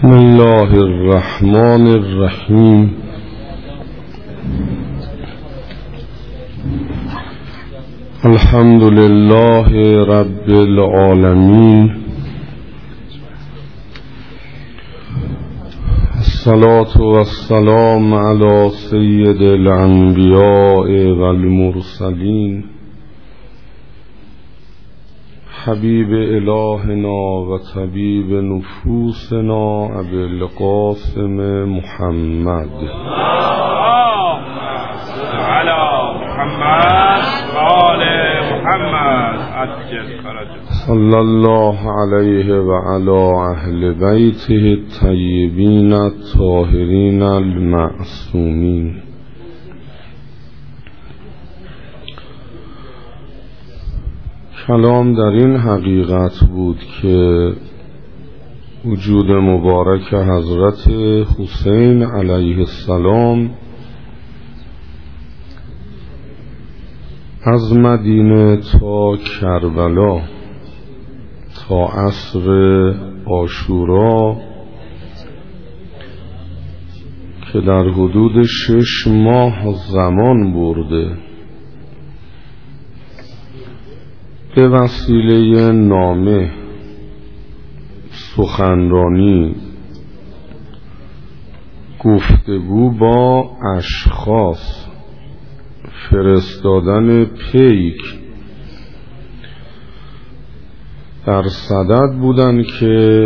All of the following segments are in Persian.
بسم الله الرحمن الرحیم. الحمد لله رب العالمین. الصلاة والسلام علی سید الانبیاء والمرسلین حبیب الهنا و طبیب نفوسنا ابی القاسم محمد علی محمد و آل محمد صلی الله علیه و علی اهل بیته الطیبین الطاهرین المعصومین. کلام در این حقیقت بود که وجود مبارک حضرت حسین علیه السلام از مدینه تا کربلا تا عصر عاشورا که در حدود 6 ماه زمان برده، به وسیله نامه، سخنرانی، گفتگو با اشخاص، فرستادن پیک در صدد بودن که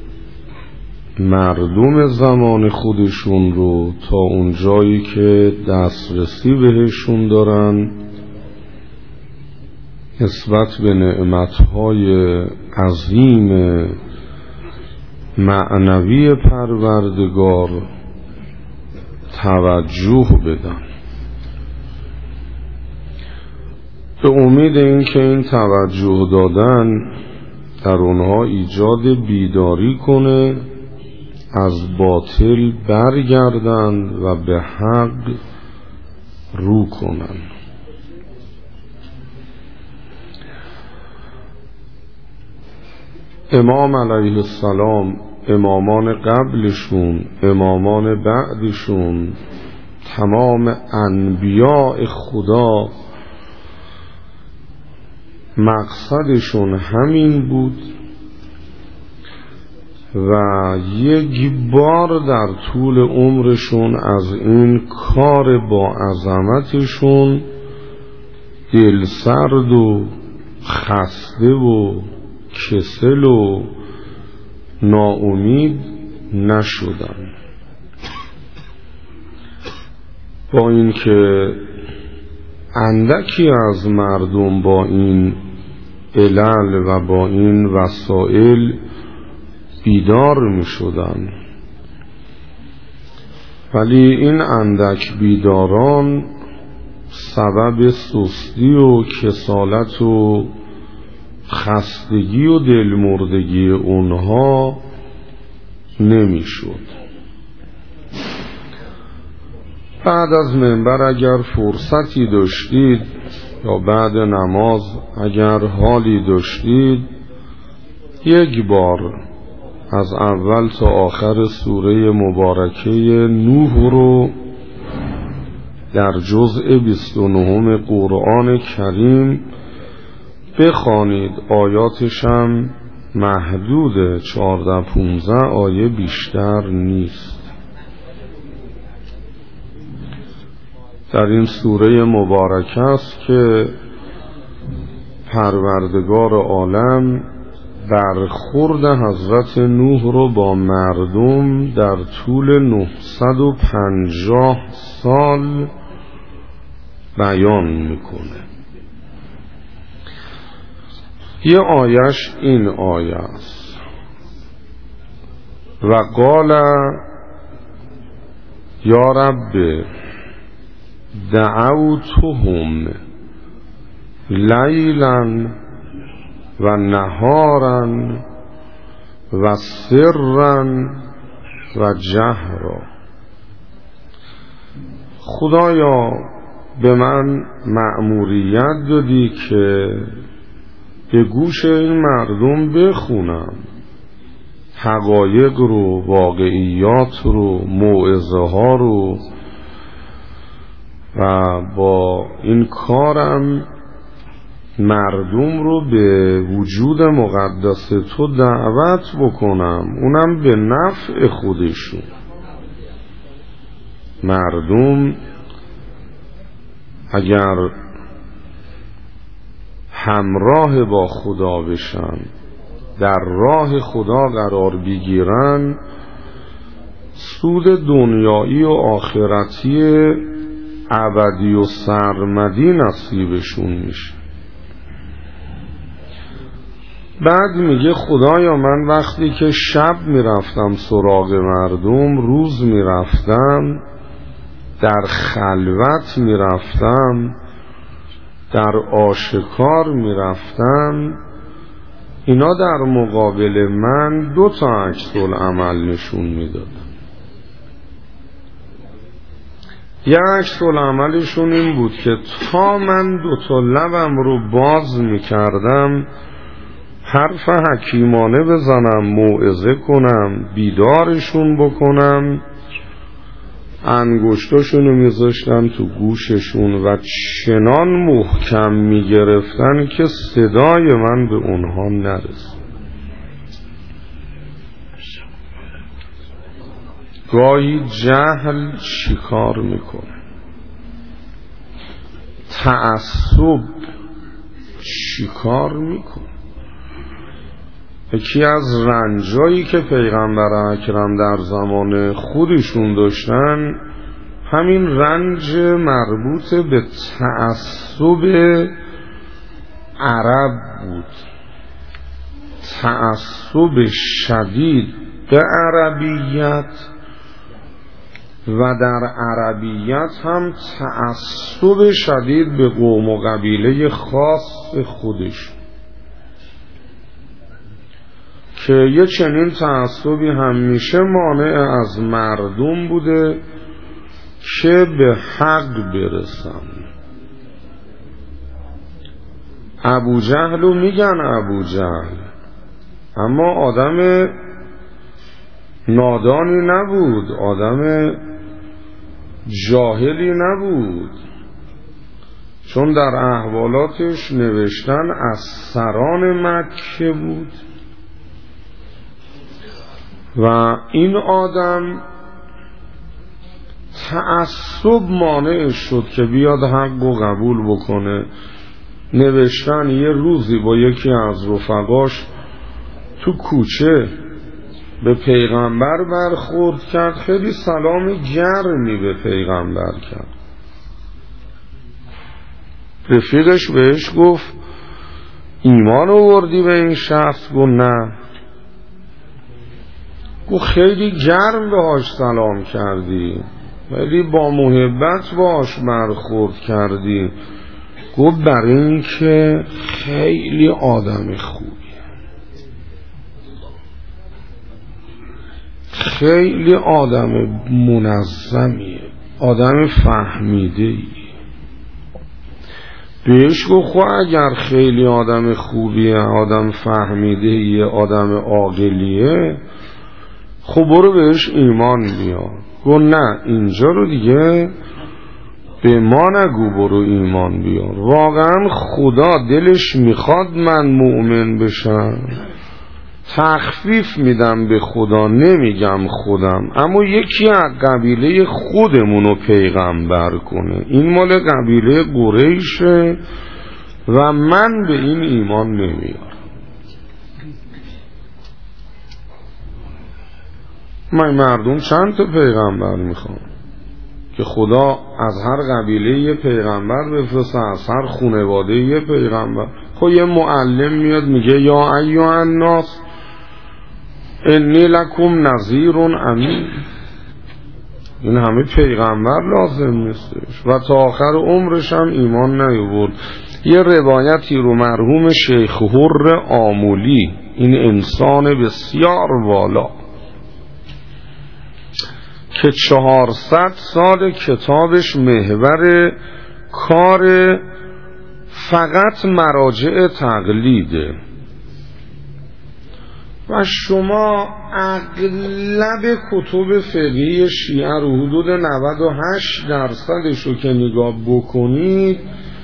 مردم زمان خودشون رو تا اون جایی که دسترسی بهشون دارن نسبت به نعمتهای عظیم معنوی پروردگار توجه بدن، به امید اینکه این توجه دادن در اونها ایجاد بیداری کنه، از باطل برگردند و به حق رو کنند. امام علیه السلام، امامان قبلشون، امامان بعدشون، تمام انبیاء خدا مقصدشون همین بود و یک بار در طول عمرشون از این کار با عظمتشون دلسرد و خسته و کسل و ناامید نشدن. با اینکه اندکی از مردم با این علل و با این وسائل بیدار می شدن، ولی این اندک بیداران سبب سستی و کسالت و خستگی و دلمردگی اونها نمی شد. بعد از منبر اگر فرصتی داشتید یا بعد نماز اگر حالی داشتید، یک بار از اول تا آخر سوره مبارکه نوح رو در جزء 29 قرآن کریم بخوانید. آیاتش هم محدود 14-15 آیه بیشتر نیست. در این سوره مبارکه است که پروردگار عالم برخورد حضرت نوح رو با مردم در طول 950 سال بیان میکنه. یه آیش این آیه است: و قال یا رب دعوتهم لیلا و نهارا و سرا و جهرا. خدایا به من مأموریت دادی که به گوش این مردم بخونم حقایق رو، واقعیات رو، موعظه ها رو، و با این کارم مردم رو به وجود مقدس تو دعوت بکنم، اونم به نفع خودشون. مردم اگر همراه با خدا بشن، در راه خدا قرار بگیرن، سود دنیایی و آخرتی ابدی و سرمدی نصیبشون میشه. بعد میگه خدایا من وقتی که شب میرفتم سراغ مردم، روز میرفتم، در خلوت میرفتم، در آشکار میرفتم، اینا در مقابل من 2 عکس العمل نشون میداد. یک عکس العملشون این بود که تا من 2 لبم رو باز میکردم، حرف حکیمانه بزنم، موعظه کنم، بیدارشون بکنم، انگشتاشونو میذاشتم تو گوششون و چنان محکم میگرفتن که صدای من به اونها نرسید. گاهی جهل شکار میکنه، تعصب شکار میکنه. یکی از رنجایی که پیغمبر اکرم در زمان خودشون داشتن همین رنج مربوط به تعصب عرب بود، تعصب شدید به عربیت و در عربیت هم تعصب شدید به قوم و قبیله خاص خودش، که یه چنین تعصبی همیشه مانع از مردم بوده که به حق برسن. ابو جهلو میگن ابو جهل، اما آدم نادانی نبود، آدم جاهلی نبود، چون در احوالاتش نوشتن از سران مکه بود. و این آدم تعصب مانع شد که بیاد حق و قبول بکنه. نوشتن یه روزی با یکی از رفقاش تو کوچه به پیغمبر برخورد کرد، خیلی سلام گرمی به پیغمبر کرد. رفیقش بهش گفت ایمان آوردی به این شخص؟ گفت نه. گفت خیلی گرم بهاش سلام کردی، خیلی با محبت باش برخورد کردی. گفت برای این که خیلی آدم خوبیه، خیلی آدم منظمیه، آدم فهمیده‌ای. بهش گفت خب اگر خیلی آدم خوبیه، آدم فهمیده‌ایه، آدم عاقلیه، خب برو بهش ایمان بیار. گفت نه، اینجا رو دیگه به ما نگو برو ایمان بیار، واقعا خدا دلش میخواد من مؤمن بشم، تخفیف میدم به خدا، نمیگم خودم، اما یکی از قبیله خودمونو پیغمبر کنه، این مال قبیله قریشه و من به این ایمان نمیارم. من مردم چند تا پیغمبر میخوام که خدا از هر قبیله یه پیغمبر بفرسته، از هر خانواده یه پیغمبر. خب یه معلم میاد میگه یا ایها الناس انی لکم نذیر امین، این همه پیغمبر لازم نیستش و تا آخر عمرش هم ایمان نیاورد. یه روایتی رو مرحوم شیخ حر آمولی، این انسان بسیار والا که 400 سال کتابش محور کار فقط مراجع تقلیده، و شما اغلب کتب فقهی شیعه رو حدود 98% رو که نگاه بکنید،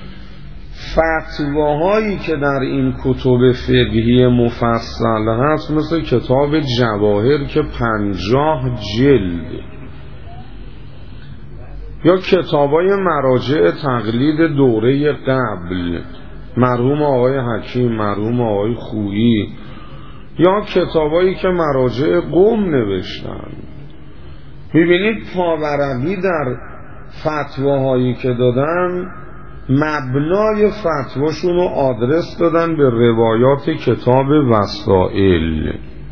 فتواهایی که در این کتب فقهی مفصل هست مثل کتاب جواهر که 50 جلد، یا کتابای مراجع تقلید دوره قبل مرحوم آقای حکیم، مرحوم آقای خویی، یا کتابایی که مراجع قم نوشتن، میبینید پاورقی در فتواهایی که دادن مبنای فتواشون رو آدرس دادن به روایات کتاب وسائل.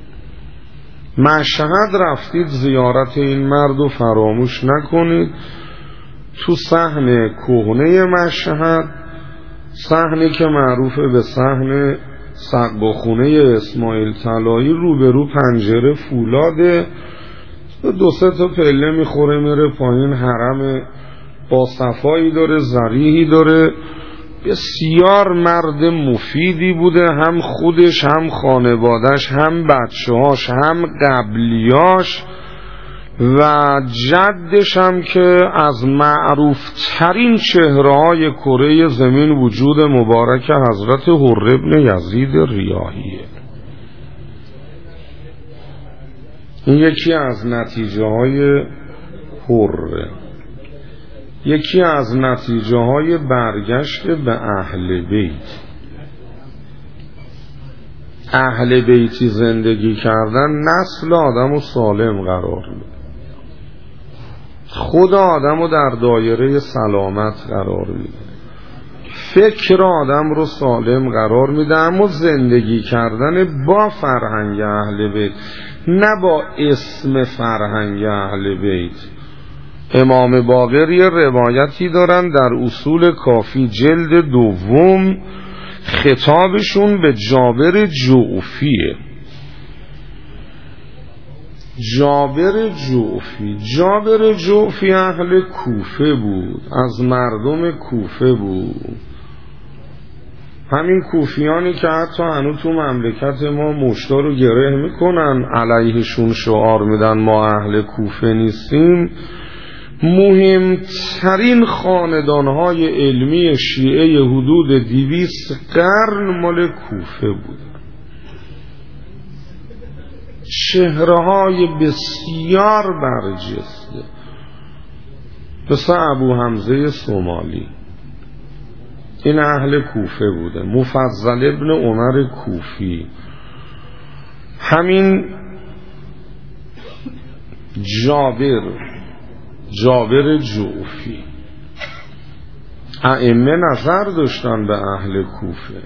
مشهد رفتید زیارت این مرد رو فراموش نکنید. تو صحن کهنه مشهد، صحنی که معروفه به صحن سقبخونه اسماعیل طلایی، روبرو پنجره فولاده، 2-3 تا پله میخوره میره پایین، حرم با صفایی داره، ضریحی داره. بسیار مرد مفیدی بوده، هم خودش هم خانوادش هم بچه‌هاش هم قبلیاش و جدش هم که از معروف ترین چهره‌های کره زمین وجود مبارک حضرت حر ابن یزید ریاحیه. این یکی از نتیجه های حره، یکی از نتیجه های برگشت به اهل بیت. اهل بیتی زندگی کردن نسل آدم رو سالم قرار میده، خود آدم رو در دایره سلامت قرار میده، فکر آدم رو سالم قرار میده. اما زندگی کردن با فرهنگ اهل بیت، نه با اسم فرهنگ اهل بیت. امام باقر یه روایتی دارن در اصول کافی جلد 2، خطابشون به جابر جعفیه. جابر جعفی اهل کوفه بود، از مردم کوفه بود. همین کوفیانی که حتی هنوز تو مملکت ما مشتا رو گره میکنن، علیهشون شعار میدن ما اهل کوفه نیستیم. مهمترین خاندانهای علمی شیعه حدود 200 قرن مال کوفه بودن. چهره‌های بسیار برجسته مثل ابو حمزه سومالی، این اهل کوفه بوده. مفضل ابن عمر کوفی، همین جابر جعفی. ائمه نظر داشتن به اهل کوفه.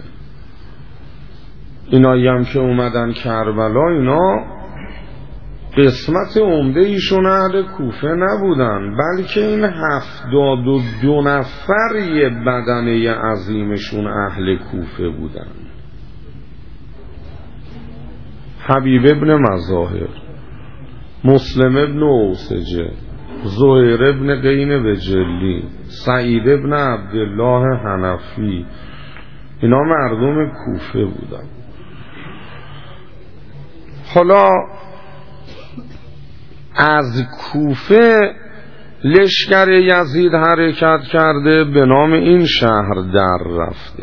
اینایی هم که اومدن کربلا، اینا قسمت عمده ایشون اهل کوفه نبودن، بلکه این 72 نفر یه بدنه عظیمشون اهل کوفه بودن. حبیب ابن مظاهر، مسلم ابن اوسجه، زهیر ابن قین بجلی، سعید ابن عبدالله حنفی، اینا مردم کوفه بودن. حالا از کوفه لشکر یزید حرکت کرده، به نام این شهر در رفته.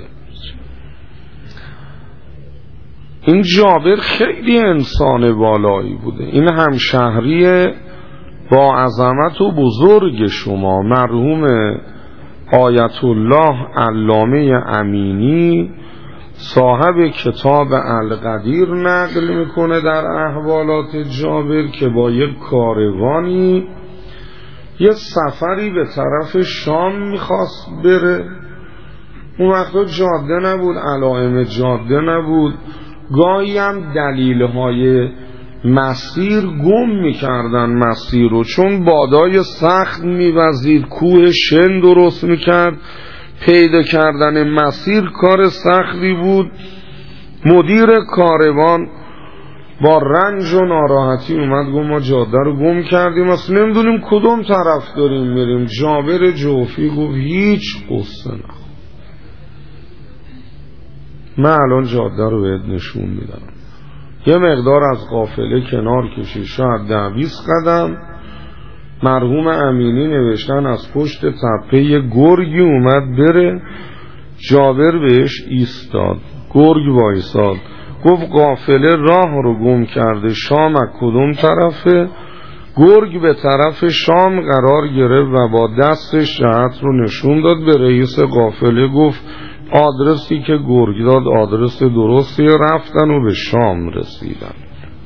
این جابر خیلی انسان بالایی بوده، این همشهری با عظمت و بزرگ شما، مرحوم آیت الله علامه امینی صاحب کتاب القدیر نقل میکنه در احوالات جابر که با یک کاروانی یه سفری به طرف شام میخواست بره. اون وقتا جاده نبود، علائم جاده نبود، گاهی هم دلیل‌های مسیر گم میکردن مسیر رو، چون بادای سخت میوزید، کوه شن درست میکرد، پیدا کردن مسیر کار سختی بود. مدیر کاروان با رنج و ناراحتی اومد گفت ما جاده رو گم کردیم، اصلا نمیدونیم کدوم طرف داریم میریم. جابر جعفی گفت هیچ قصه نخور، من الان جاده رو بهت نشون میدم. یه مقدار از قافله کنار کشید، شاید 10-20 قدم. مرحوم امینی نوشتن از پشت تپه یه گرگی اومد بره، جابر بهش ایستاد، گرگ وایساد، گفت قافله راه رو گم کرده، شام از کدوم طرفه؟ گرگ به طرف شام قرار گرفت و با دستش جهت رو نشون داد به رئیس قافله، گفت آدرسی که گرگ داد آدرس درستی، رفتن و به شام رسیدن.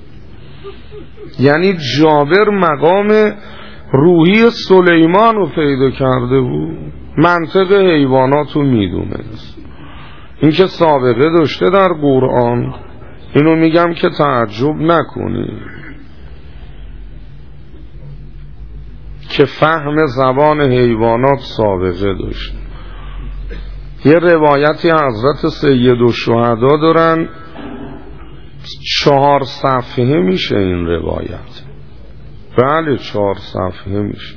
یعنی جابر مقام روحی سلیمان رو پیدا کرده بود، منطق حیوانات رو میدونست. این که سابقه داشته در قرآن، اینو میگم که تعجب نکنی که فهم زبان حیوانات سابقه داشت. یه روایتی حضرت سید الشهدا دارن، 4 صفحه میشه این روایت. بله 4 صفحه میشه.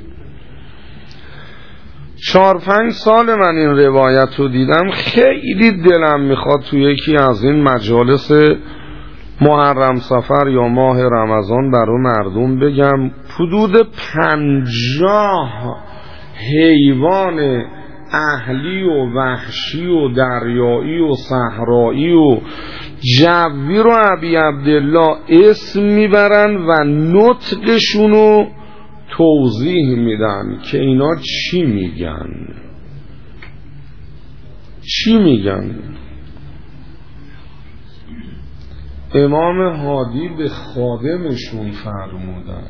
4-5 سال من این روایت رو دیدم، خیلی دلم میخواد توی یکی از این مجالس محرم سفر یا ماه رمضان برای مردم بگم حدود 50 حیوان اهلی و وحشی و دریایی و صحرایی و جوی رو ابی عبدالله اسم میبرن و نطقشونو توضیح میدن که اینا چی میگن. امام هادی به خادمشون فرمودن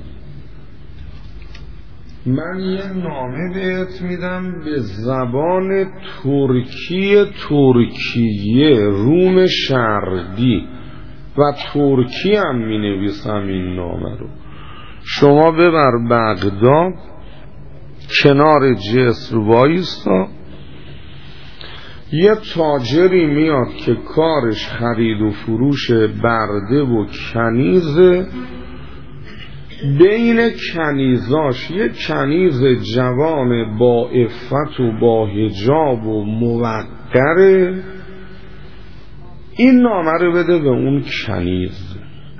من یه نامه بهت میدم به زبان ترکیه روم شرقی و ترکی هم می نویسم این نامه رو، شما ببر بغداد کنار جسر وایستا، یه تاجری میاد که کارش خرید و فروش برده و کنیزه، بین کنیزاش یه کنیز جوان با عفت و با حجاب و موقره، این نامه رو بده به اون کنیز.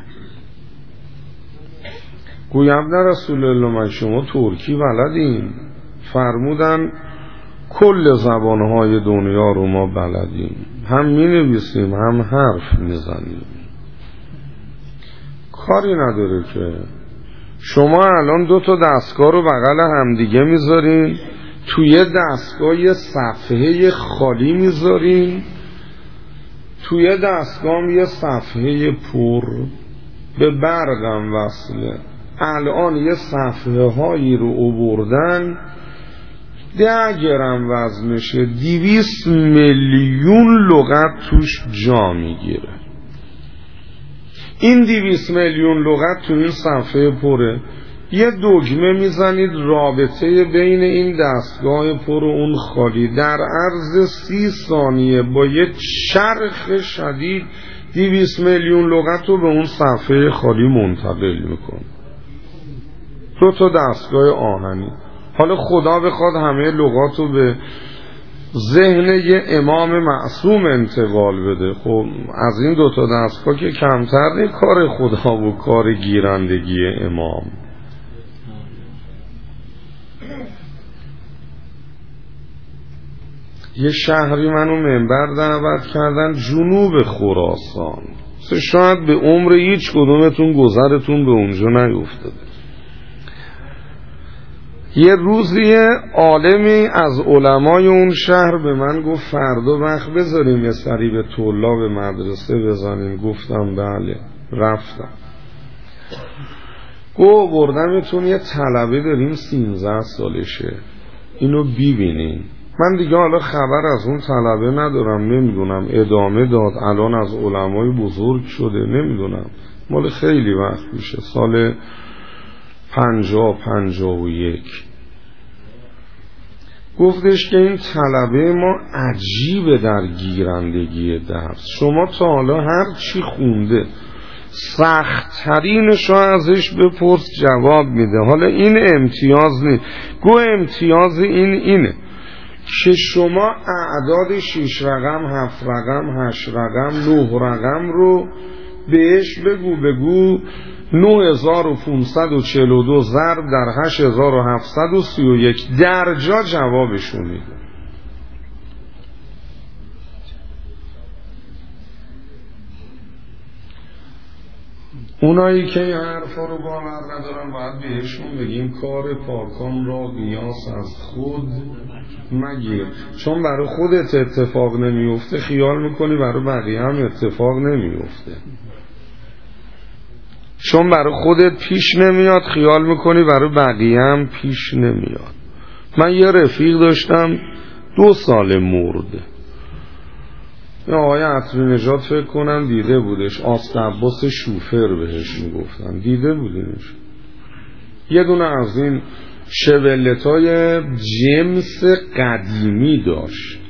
گویم در رسول الله من شما ترکی بلدین؟ فرمودن کل زبانهای دنیا رو ما بلدیم، هم می نویسیم هم حرف می زنیم. کاری نداره که شما الان 2 دستگاه رو بغل همدیگه میذارین، توی دستگاه یه صفحه خالی میذارین، توی دستگاه یه صفحه پر به برقم وصله. الان یه صفحه هایی رو آوردن 10 گرم وزنشه، 200 میلیون لغت توش جا میگیره. این 200 میلیون لغت تو این صفحه پره، یه دکمه میزنید رابطه بین این دستگاه پر و اون خالی، در عرض 30 ثانیه با یه چرخ شدید 200 میلیون لغت رو به اون صفحه خالی منتقل میکن. 2 دستگاه آهنی. حالا خدا بخواد همه لغات رو به ذهن یه امام معصوم انتقال بده، خب از این 2 دستگاه که کمتر نه کار خدا و کار گیرندگی امام. یه شهری منو منبر دعوت کردن جنوب خراسان، شاید به عمر هیچ کدومتون گذرتون به اونجا نیفتاده. یه روزی عالمی از علمای اون شهر به من گفت فردا وقت بذاریم یه سری به طلاب مدرسه بزنیم. گفتم بله. رفتم. بردمتون یه طلبه داریم 13 سالشه، اینو ببینین. من دیگه حالا خبر از اون طلبه ندارم، نمیدونم ادامه داد الان از علمای بزرگ شده، نمیدونم، مال خیلی وقت میشه، سال 50-51. گفتش که این طلبه ما عجیبه در گیرندگی درس، شما تا حالا هر چی خونده سخت‌ترینشو ازش بپرس جواب میده. حالا این امتیاز نیست، امتیاز اینه که شما اعداد 6 رقم 7 رقم 8 رقم 9 رقم رو بهش بگو 9542 ضرب در 8731 در جا جوابشون میده. اونایی که این حرفا رو باور ندارن باید بهشون بگیم کار پاکان را قیاس از خود مگیر، چون برای خودت اتفاق نمیفته خیال میکنی برای بقیه هم اتفاق نمیفته، چون برای خودت پیش نمیاد خیال میکنی برای بقیه هم پیش نمیاد. من یه رفیق داشتم 2 سال مرده، یه آقای عطری نژاد فکر کنم دیده بودش، آستعباس شوفر بهش میگفتن، دیده بودنش. یه دونه از این شولتای جمس قدیمی داشت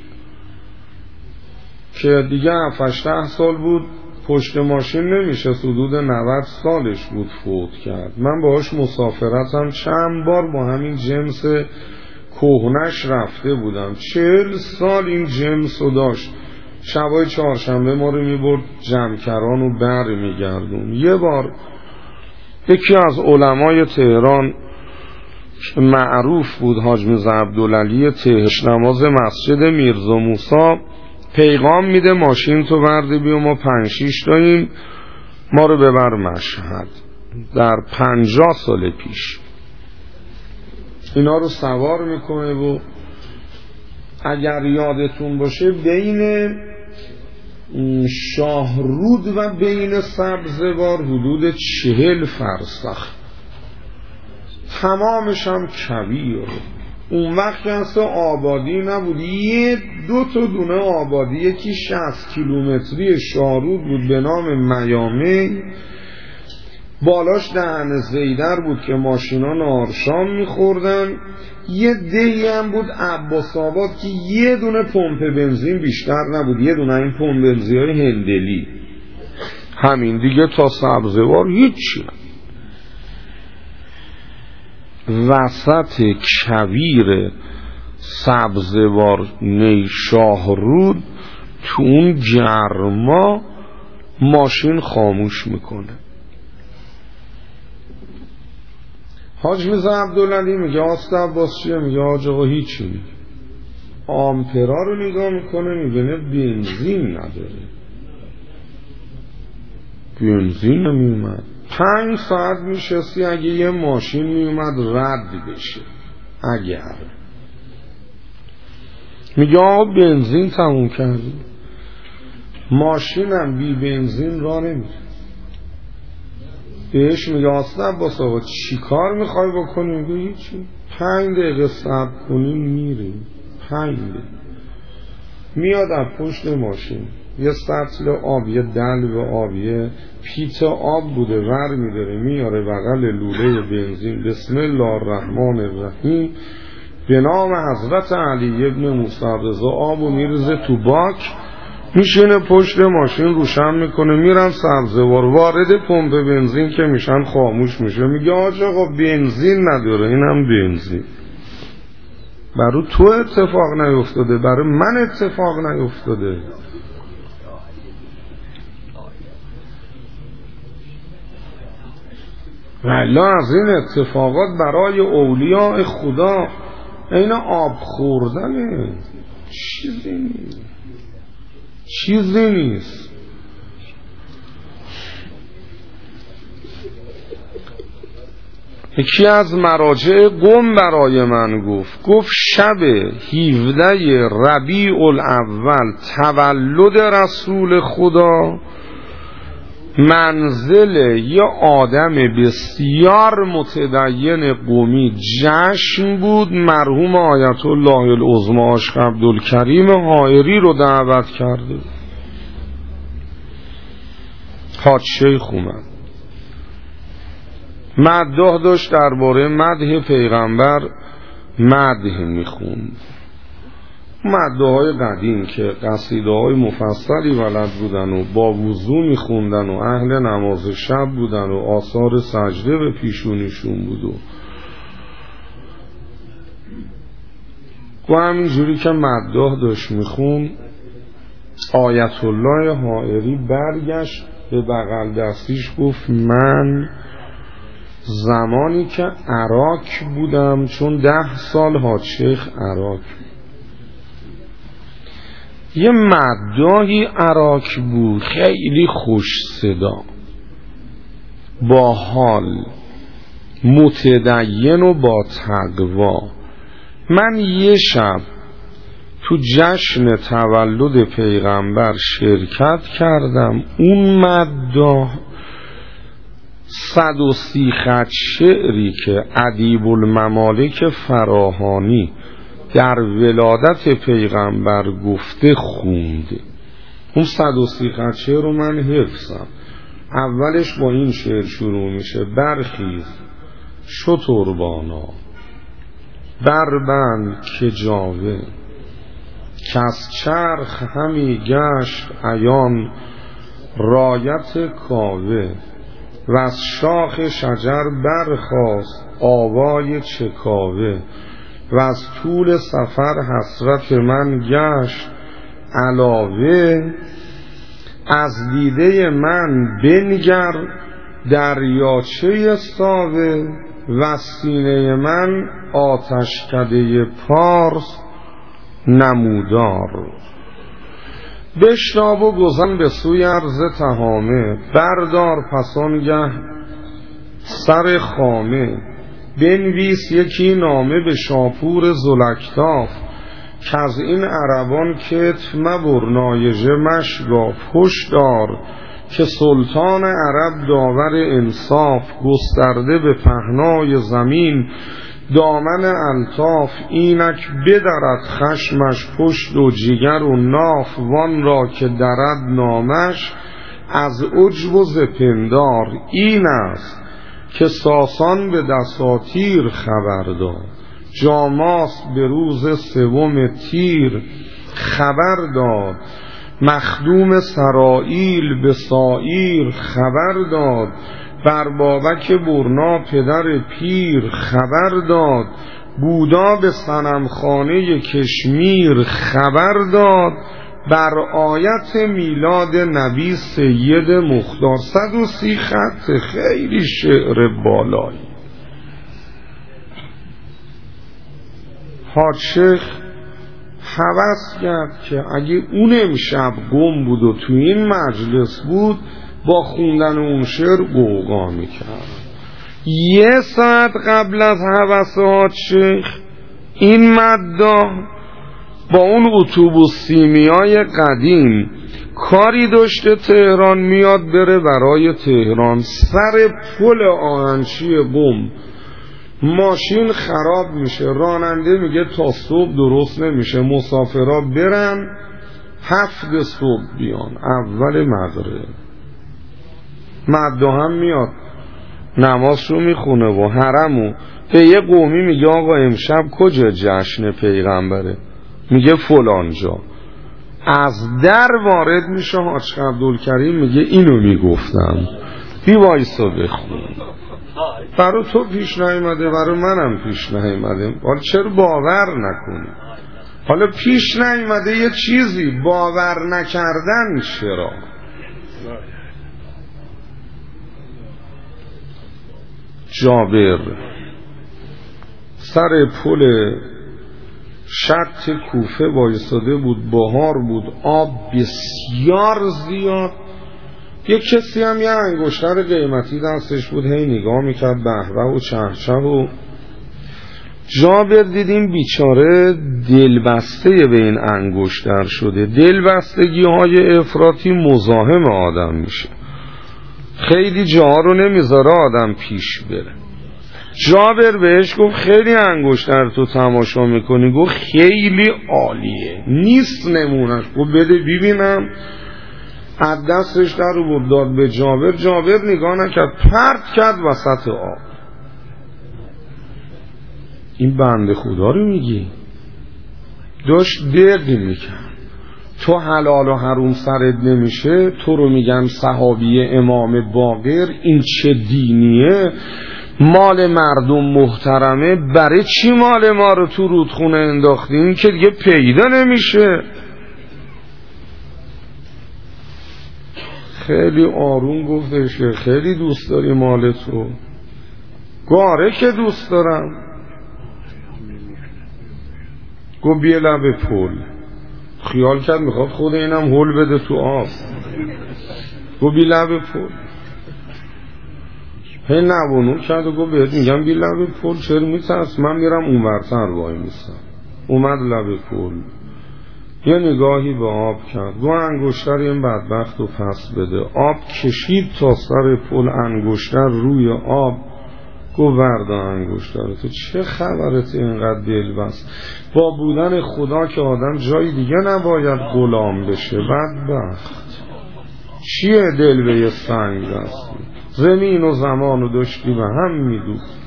که دیگه 7-8 سال بود پشت ماشین نمیشه، حدود 90 سالش بود فوت کرد. من باهاش مسافرتم چند بار با همین جمس کهنش رفته بودم، 40 سال این جمس رو داشت. شبای چهارشنبه ما رو میبرد جمکران و بر میگردون. یه بار یکی از علمای تهران معروف بود، حاج میرزا عبدالعلی تهران، نماز مسجد میرزا موسی پیغام میده ماشین تو برده بیا، ما 5-6 تاییم، ما رو ببر مشهد. در 50 سال پیش اینا رو سوار میکنه و اگر یادتون باشه بین شاهرود و بین سبزوار حدود 40 فرسخ، تمامش هم کویر. اون وقت اصلا آبادی نبود، 1-2 تا دونه آبادی، یکی 60 کیلومتری شاهرود بود به نام میامه، بالاش دهن زیدر بود که ماشینا نارشام میخوردن. یه دهی هم بود عباس آباد که یه دونه پمپ بنزین بیشتر نبود، یه دونه این پمپ بنزین‌های هندلی، همین دیگه تا سبزوار هیچی. وسط کویر سبزوار نیشاهرود تو اون گرما ماشین خاموش میکنه. حاج میرزا عبدالعلی میگه آستعباس چیه؟ میگه حاج آقا هیچی. میگه آمپرا رو نگاه میکنه میبینه بنزین نداره، بنزین نمیومد. 5 ساعت میشستی اگه یه ماشین میومد رد بشه، اگر میگه آقا بنزین تموم کردی، ماشینم بی بنزین راه نمیره. بهش میگه آستعباس آقا چی کار میخوای بکنی؟ میگه هیچی، 5 دقیقه صبر کنی میریم. 5 دقیقه میاد از پشت ماشین یه سطل آب، یه دلو آب، یه پیت آب بوده ور میداره میاره بغل لوله بنزین، بسم الله الرحمن الرحیم به نام حضرت علی ابن موسی رضا، آبو میرزه تو باک، میشینه پشت ماشین روشن میکنه، میرن سبزوار، وارد پمپ بنزین که میشن خاموش میشه. میگه آج آقا بنزین نداره، اینم بنزین. برای تو اتفاق نیفتاده، برای من اتفاق نیفتاده. ولی از این اتفاقات برای اولیاء خدا این آب خوردنه، چیزی نیست. یکی از مراجع قم برای من گفت شب 17 ربیع الاول تولد رسول خدا منزل یه آدم بسیار متدین قومی جشن بود، مرحوم آیت الله العظمی عاشق عبدالکریم حائری رو دعوت کرده. حاج شیخ اومد مداح داشت درباره مدح پیغمبر مدح میخوند، مداح‌های قدیم که قصیده‌های مفصلی بلد بودن و با وضو میخوندن و اهل نماز شب بودن و آثار سجده به پیشونیشون بود و همینجوری که مداح داشت میخوند آیت الله حائری برگشت به بغل دستیش گفت من زمانی که عراق بودم، چون 10 سال حاج شیخ عراق، یه مداحی عراق بود خیلی خوش صدا، با حال، متدین و با تقوا. من یه شب تو جشن تولد پیغمبر شرکت کردم. اون مداح 130 خط شعری که ادیب الممالک فراهانی در ولادت پیغمبر گفته خونده. اون 130 خط شعر رو من حفظم. اولش با این شعر شروع میشه: برخیز شتربانا بربند که جاوه، کس چرخ همی گشت عیان رایت کاوه، و از شاخ شجر برخاست آوای چکاوه، و از طول سفر حسرت من گشت علاوه، از دیده من بنگر دریاچه ساوه، و سینه من آتشکده پارس نمودار. بشناب و گذن به سوی عرض تهامه، بردار پسانگه سر خامه، بنویس یکی نامه به شاپور زلکتاف، که از این عربان کتف مبر نایجه مشگاف. هشدار که سلطان عرب داور انصاف، گسترده به پهنای زمین دامن الطاف. اینک بدرد خشمش پشت و جگر و ناف، وان را که درد نامش از عجب و زپندار. این است که ساسان به دساتیر خبر داد، جاماس به روز 3 تیر خبر داد. مخدوم سرائیل به سایر خبر داد، بر بابک برنا پدر پیر خبر داد. بودا به صنمخانه کشمیر خبر داد، بر آیت میلاد نبی سید مختار. 130 خط، خیلی شعر بالایی. حاج شیخ هوس کرد که اگه اون امشب گم بود و تو این مجلس بود، با خوندن اون شعر غوغا میکرد. 1 ساعت قبل از هوس حاج شیخ این مداح با اون اتوبوس سیمیای قدیم کاری داشته تهران، میاد بره برای تهران. سر پل آهنچی قم ماشین خراب میشه، راننده میگه تا صبح درست نمیشه، مسافرها برن 7 صبح بیان اول مغرب. مداح هم میاد نماز رو میخونه و حرمو به یه قومی میگه آقا امشب کجا جشن پیغمبره؟ میگه فلان جا. از در وارد میشه حاج عبدالکریم میگه اینو میگفتم، بی وایسا بخون. برای تو پیش نیامده، برای منم پیش نیامده، حالا چرا باور نکنی؟ حالا پیش نیامده یه چیزی، باور نکردن چرا؟ جابر سر پل شط کوفه وایساده بود، بهار بود، آب بسیار زیاد. یک کسی هم یه انگشتر قیمتی دستش بود، هی نگاه میکرد بهبه و چهچه و جابر دیدیم بیچاره دلبسته به این انگشتر شده. دلبستگی های افراطی مزاحم آدم میشه، خیلی جاها رو نمیذاره آدم پیش بره. جابر بهش گفت خیلی انگشتر تو تماشا میکنی؟ گفت خیلی عالیه، نیست نمونش. گفت بده ببینم. از دستش در رو داد به جابر. جابر نگاه نکرد، پرت کرد وسط آب. این بنده خدا رو میگی؟ داشت دق میکرد. تو حلال و حروم سرت نمیشه، تو رو میگن صحابی امام باقر، این چه دینیه؟ مال مردم محترمه، برای چی مال ما رو تو رودخونه انداختین که دیگه پیدا نمیشه؟ خیلی آروم گفتش که خیلی دوست داری مال تو؟ گاره که دوست دارم. گفت بیا لب پل. خیال کرد میخواد خود اینم هل بده تو آب. گفت بیا لب پل. هی نبونو کرد و گفت بهت میگم بیا لب پل، چرا میترس؟ من میرم اونورتر وای میستم. اومد لب پل، یه نگاهی به آب کرد، گفت انگشتر این بدبخت رو پس بده. آب کشید تا سر پل، انگشتر روی آب. گفت وردا انگشتر تو، چه خبرت اینقدر دل بست؟ با بودن خدا که آدم جای دیگه نباید غلام بشه. بدبخت چیه دل به یه سنگ بستی؟ زمین و زمان رو داشتی به هم میدوختی.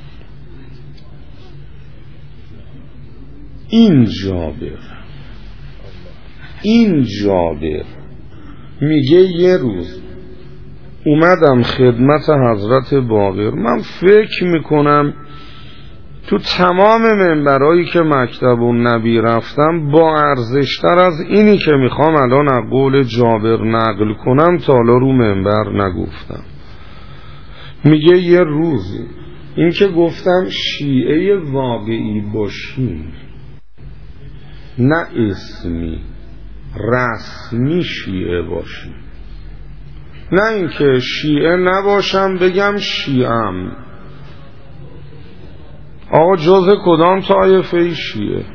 این جابر میگه یه روز اومدم خدمت حضرت باقر. من فکر میکنم تو تمام منبرایی که مکتب النبی رفتم با ارزشتر از اینی که میخوام الان از قول جابر نقل کنم تا حالا رو منبر نگفتم. میگه یه روزی این که گفتم شیعه واقعی باشیم، نه اسمی، رسمی شیعه باشیم، نه اینکه شیعه نباشم بگم شیعم. آقا جز کدام طایفه شیعه؟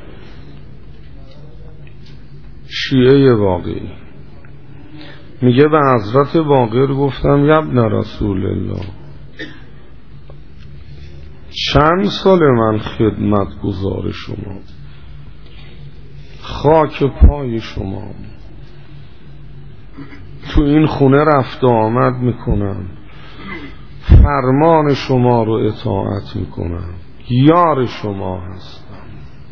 شیعه واقعی. میگه به حضرت باقر گفتم یا ابن رسول الله، چند سال من خدمت گزار شما، خاک پای شما، تو این خونه رفت و آمد میکنم، فرمان شما رو اطاعت میکنم، یار شما هستم.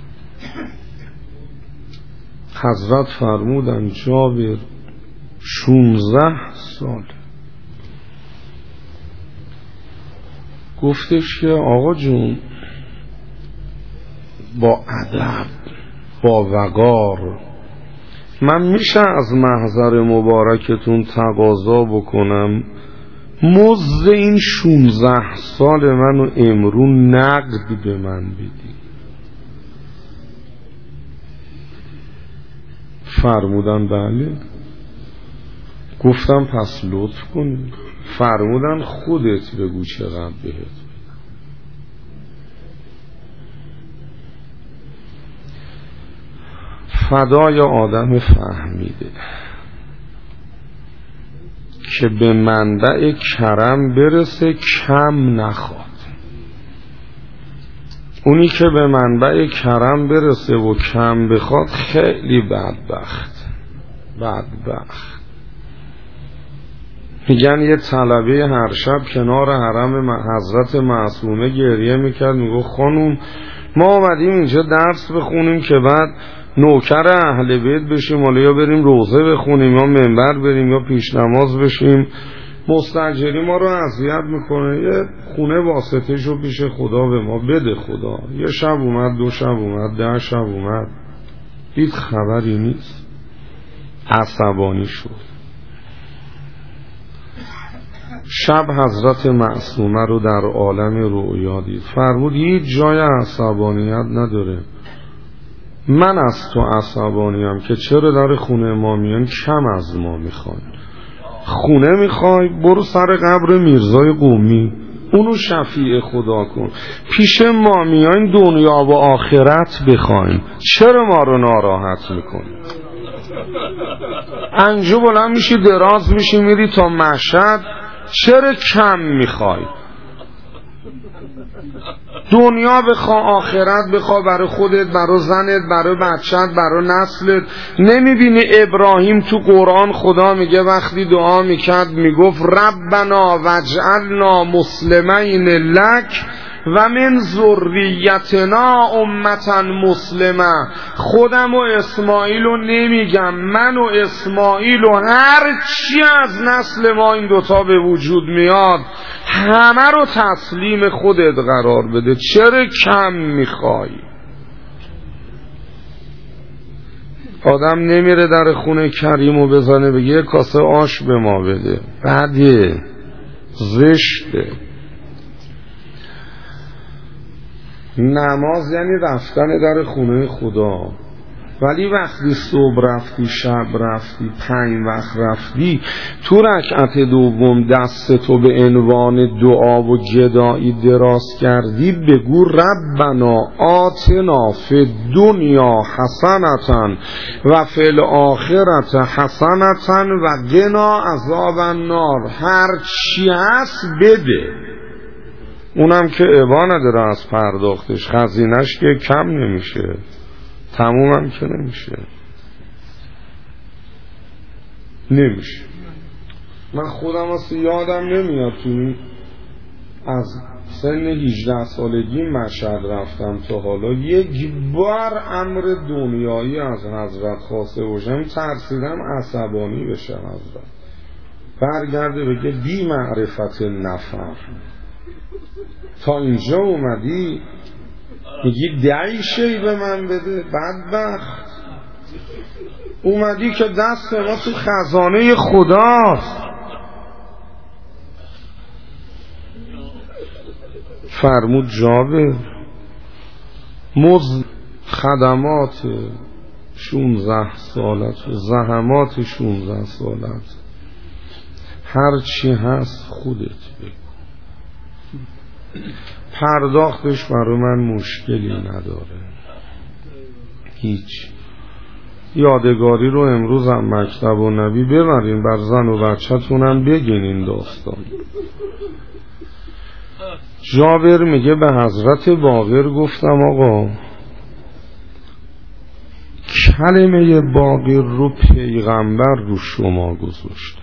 حضرت فرمودن جابر 16 سال. گفتش که آقا جون با ادب، با وقار، من میشه از محضر مبارکتون تقاضا بکنم مزد این 16 سال منو امرون نقد به من بدی؟ فرمودن بله. گفتم پس لطف کنی. فرمودن خودت بگو چقدر بهت. فدای آدم فهمیده که به منبع کرم برسه کم نخواد. اونی که به منبع کرم برسه و کم بخواد خیلی بدبخت. میگن یه طلبه هر شب کنار حرم حضرت معصومه گریه میکرد، میگو خانوم ما آمدیم اینجا درس بخونیم که بعد نوکر اهل بیت بشیم، حالا یا بریم روزه بخونیم یا منبر بریم یا پیش نماز بشیم، مستاجری ما رو اذیت میکنه. یه خونه واسطه شو پیش خدا به ما بده خدا. یه شب اومد، 2 شب اومد، 10 شب اومد، دید خبری نیست، عصبانی شد. شب حضرت معصومه رو در عالم رؤیا دید. فرمود هیچ جای عصبانیت نداره، من از تو عصبانیم که چرا در خونه ما میان کم از ما میخوای. خونه میخوای برو سر قبر میرزای قومی، اونو شفیع خدا کن. پیش ما میان دنیا و آخرت بخوایم، چرا ما رو ناراحت میکنی؟ انجو بلند میشی دراز میشی میری تا مشهد، چرا کم میخوای؟ دنیا بخوا، آخرت بخوا، برای خودت، برای زنت، برای بچت، برای نسلت. نمیبینی ابراهیم تو قرآن خدا میگه وقتی دعا میکرد میگفت ربنا وجعلنا مسلمین لک و من ذریتنا امتا مسلمه. خودم و اسماعیل رو نمیگم، من و اسماعیل و هر چی از نسل ما این دوتا به وجود میاد همه رو تسلیم خودت قرار بده، چرا کم میخوای؟ آدم نمیره در خونه کریمو بزنه بگه یه کاسه آش به ما بده، بده، زشته. نماز یعنی رفتن در خونه خدا، ولی وقتی صبح رفتی، شب رفتی، 5 وقت رفتی، تو رکعت دوم دست تو به عنوان دعا و گدایی دراز کردی، بگو ربنا آتنا فی الدنیا حسنة و فی الآخرة حسنة و قنا عذاب النار. هر چی هست بده، اونم که ابا نداره از پرداختش، خزینش که کم نمیشه، تموم هم که نمیشه. من خودم اصلا یادم نمیاد تو از سن 18 سالگی مشهد رفتم تا حالا یک بار امر دنیایی از حضرت خواسته باشم ترسیدم عصبانی بشه حضرت، برگرده بگه بی معرفت نفر تا اینجا اومدی میگی 10 شی به من بده، بدبخت. اومدی که دست ما تو خزانه خداست. فرمود جابر خدمات 16 سالت، زحمات 16 سالت، هر چی هست خودت بگو، پرداختش برای من مشکلی نداره، هیچ. یادگاری رو امروز هم مکتب و نبی ببرین، بر زن و بچه تونم بگین این داستان. جابر میگه به حضرت باقر گفتم آقا کلمه باقر رو پیغمبر رو شما گذاشته.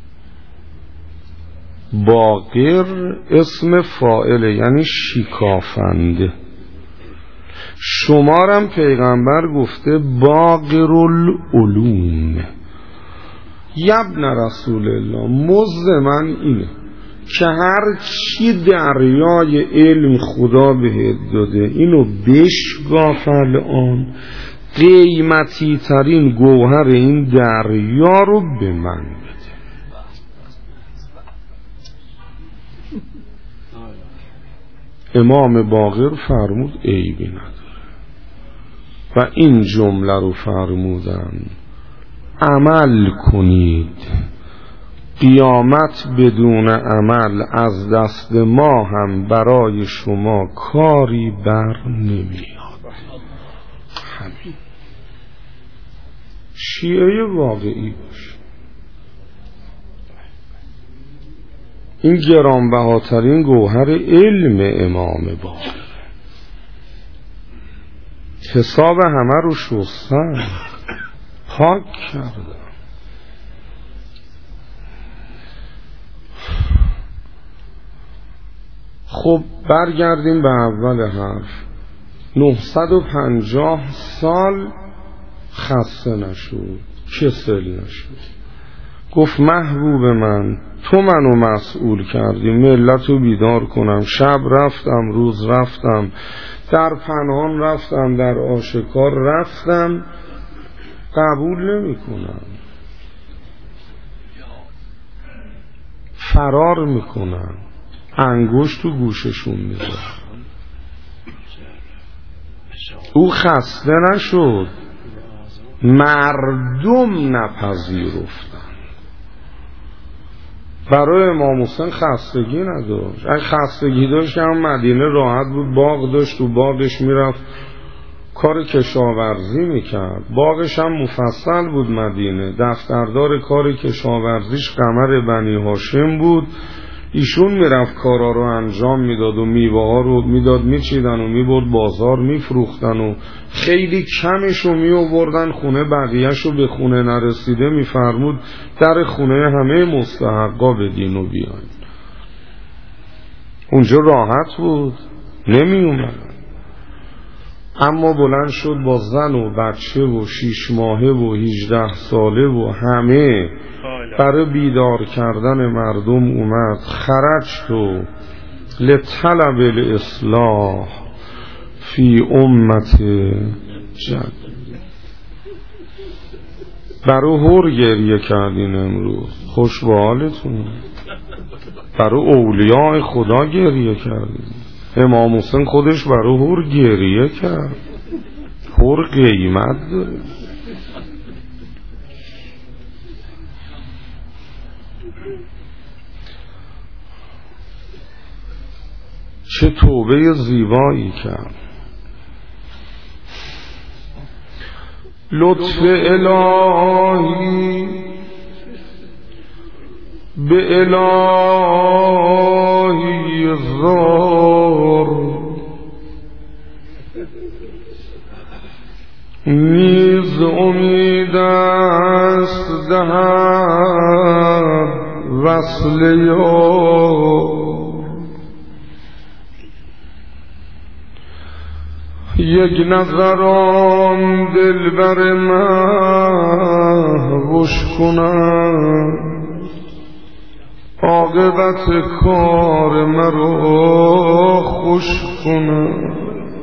باقر اسم فاعله، یعنی شکافنده. شمارم پیغمبر گفته باقر العلوم. یبن رسول الله، مزد من اینه که هر چی دریای علم خدا بهت داده اینو بشکاف. الان قیمتی ترین گوهر این دریا رو به من بده. امام باقر فرمود عیبی نداره و این جمله رو فرمودن عمل کنید، قیامت بدون عمل از دست ما هم برای شما کاری بر نمیاد. همین شیعه واقعی باش. این گرانبهاترین گوهر علم امام باقر. حساب همه رو شستن، پاک کردن. خب برگردیم به اول حرف. 950 سال خسته نشد، کسل نشد. گفت محبوب من، تو منو مسئول کردی ملت رو بیدار کنم. شب رفتم، روز رفتم، در پنهان رفتم، در آشکار رفتم، قبول نمی کنم، فرار میکنن، انگشت تو گوششون میذارن. او خسته نشد، مردم نپذیرفتن. برای امام حسین خستگی نداشت. اگه خستگی داشت هم مدینه راحت بود، باغ داشت، تو باغش میرفت کار کشاورزی میکرد. باغش هم مفصل بود مدینه. دفتردار کار کشاورزیش قمر بنی هاشم بود. ایشون میرفت کارا رو انجام میداد و میوه ها رو میداد میچیدن و میبرد بازار میفروختن و خیلی کمش رو میآوردن خونه، بقیهش رو به خونه نرسیده میفرمود در خونه همه مستحقا بدین و بیاین. اونجا راحت بود، نمی اومدن. اما بلند شد با زن و بچه و 6 ماهه و 18 ساله و همه برای بیدار کردن مردم اومد. خرجت لطلب الاصلاح فی امت جد. برای هر گریه کردین امروز، خوش به حالتون. برای اولیاء خدا گریه کردین. امام حسین خودش برای هر گریه کرد. هر قیمت داره. چه توبه زیبایی کرد. لطف الهی به الهی زار، نیز امید است دهد وصل یار. یک نظر آن دلبر مهوش کنم، عاقبت کار مرا خوش کنم.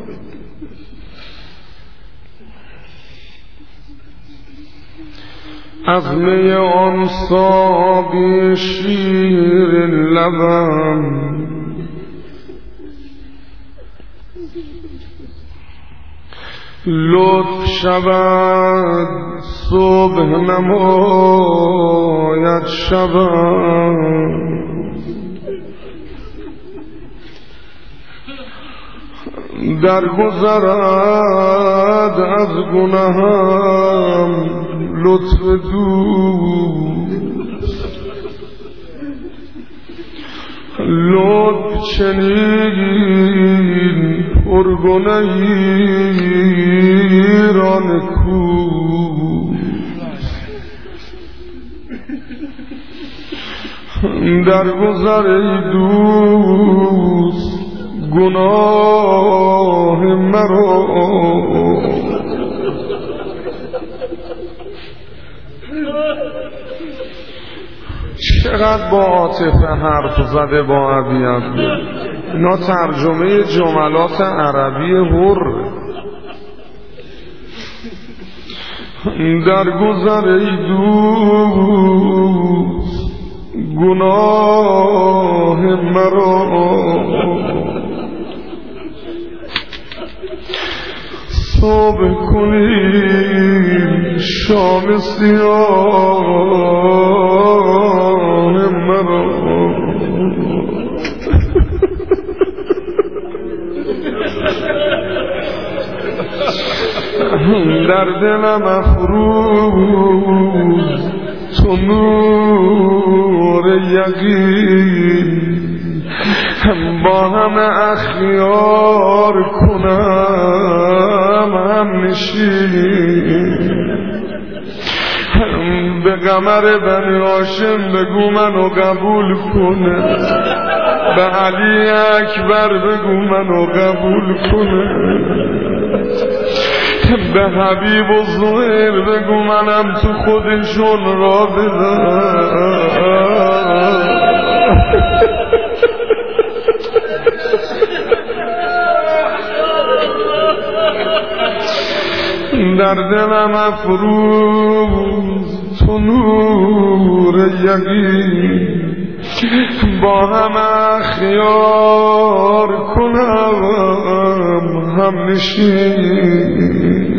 از می آن ساقی شیر لبم، لطف شود صبح نماید شبم. در گذرد از گناهم لطف دوست، لطف چنین پرگنهی را نکوست. در گذر ای دوست گناه مرا، چقدر با عاطفه حرف زده با ابی عبدی. اینا ترجمه جملات عربی هر. در گذر ای دوست گناه مرا، صبح کنیم شام سیاه مرا. در دلم افروز تو نور یقین، با همه اخیار کنم هم نشین. به قمر بنی هاشم بگو منو قبول کنه، به علی اکبر بگو منو قبول کنه، به حبیب و زهیر بگو منم تو خودشون را بدم. در دلم افروز تو نور یقین، با هم اخیار کنم هم نشین.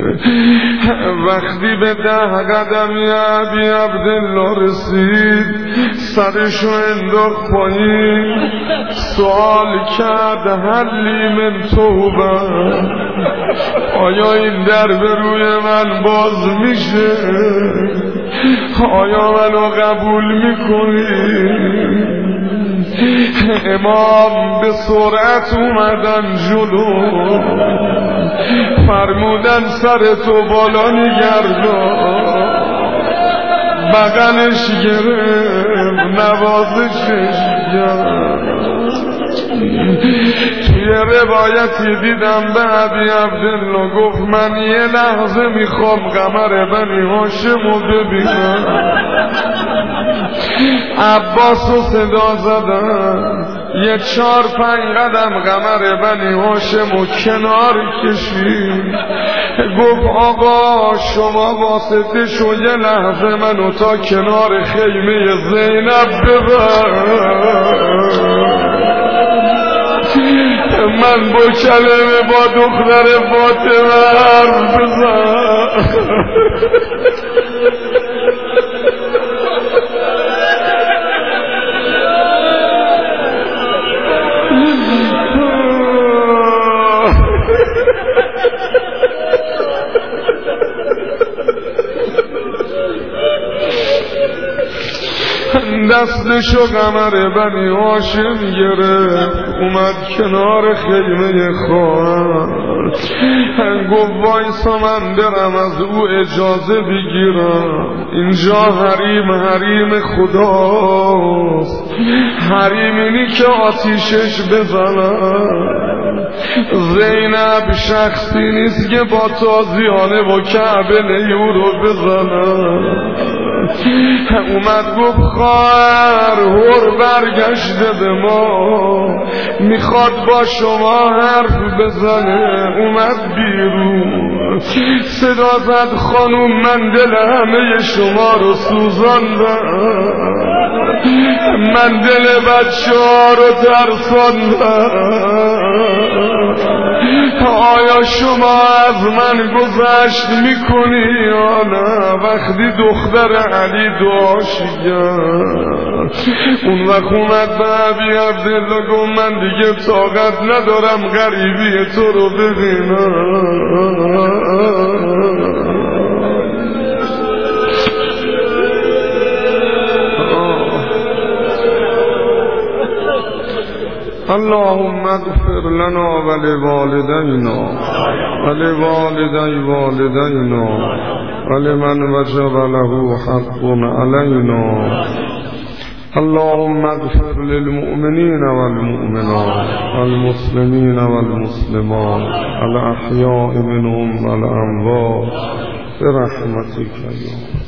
وقتی به 10 قدم ابی عبدالله رسید، سرشو انداخت پایین، سوال کرد حلی من توبه، آیا این در به روی من باز میشه؟ آیا منو قبول میکنی؟ امام به سرعت اومدن جلو، فرمودن سرتو بالا نگردان، بغلش گرفت نوازشش کرد. توی روایتی دیدم به ابی عبدالله گفت من یه لحظه میخوام قمر بنی هاشمو ببینم. عباسو صدا زدن یه 4-5 قدم قمر بنی هاشم و کنار کشید. گفت آقا شما واسطه شو یه لحظه منو تا کنار خیمه زینب ببر. من با کلمه با دختر فاطمه حرف بزن. دستشو قمر بنی هاشم گرفت اومد کنار خیمه خواهر. گفت وایسا من برم از او اجازه بگیرم. اینجا حریم خداست، حریم اینی که آتیشش بزنم. زینب شخصی نیست که با تازیانه و کعبه نیو رو بزنم. اومد گفت خواهر هر برگشته به ما، میخواد با شما حرف بزنه. اومد بیرون صدا زد خانوم من دل همه شما رو سوزاندم، من دل بچه ها رو ترساندم. آیا شما از من گذشت میکنی یا نه؟ وقتی دختر علی داشتیم اون وقت اومد به ابی عبدالله گفت من دیگه طاقت ندارم غریبی تو رو ببینم. اللهم اغفر لنا ولوالدينا ولوالدي والدينا ولمن وجب له حق علينا. اللهم اغفر للمؤمنين والمؤمنات والمسلمين والمسلمات الأحياء منهم والأموات برحمتك يا